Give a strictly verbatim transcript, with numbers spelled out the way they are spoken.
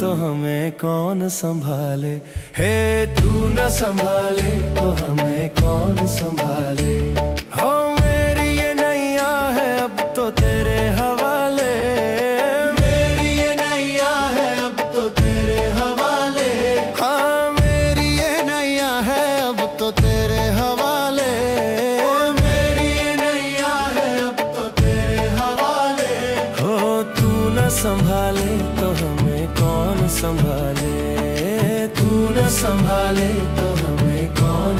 तो हमें कौन संभाले। हे तू न संभाले तो हमें कौन संभाले। हो मेरी ये नैया है अब तो तेरे हवाले, मेरी ये नैया है अब तो तेरे हवाले। हाँ मेरी ये नैया है अब तो तेरे हवाले, मेरी ये नैया है अब तो तेरे हवाले। हो तू न संभाले तो हमें कौन संभाले, तू न संभाले तो